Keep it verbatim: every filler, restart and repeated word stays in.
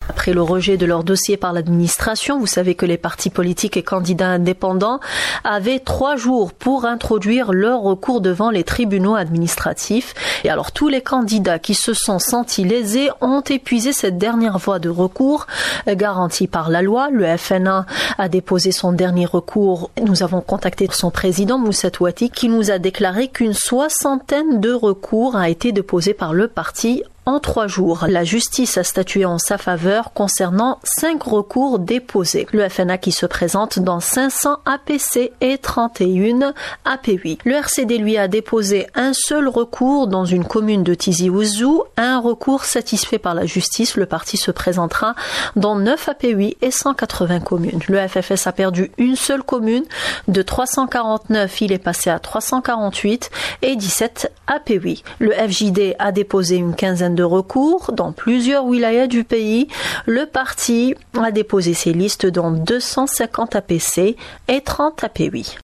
Après le rejet de leur dossier par l'administration, vous savez que les partis politiques et candidats indépendants avaient trois jours pour introduire leur recours devant les tribunaux administratifs. Et alors tous les candidats qui se sont sentis lésés ont épuisé cette dernière voie de recours garantie par la loi. Le F N A a déposé son dernier recours. Nous avons contacté son président Moussa Touati qui nous a déclaré qu'une soixantaine de recours a été déposé par le parti en trois jours. La justice a statué en sa faveur concernant cinq recours déposés. Le F N A qui se présente dans cinq cents A P C et trente et un A P huit. Le R C D lui a déposé un seul recours dans une commune de Tizi Ouzou, un recours satisfait par la justice. Le parti se présentera dans neuf A P huit et cent quatre-vingts communes. Le F F S a perdu une seule commune. De trois cent quarante-neuf, il est passé à trois cent quarante-huit et dix-sept A P huit. Le F J D a déposé une quinzaine de recours dans plusieurs wilayas du pays. Le parti a déposé ses listes dans deux cent cinquante A P C et trente A P huit.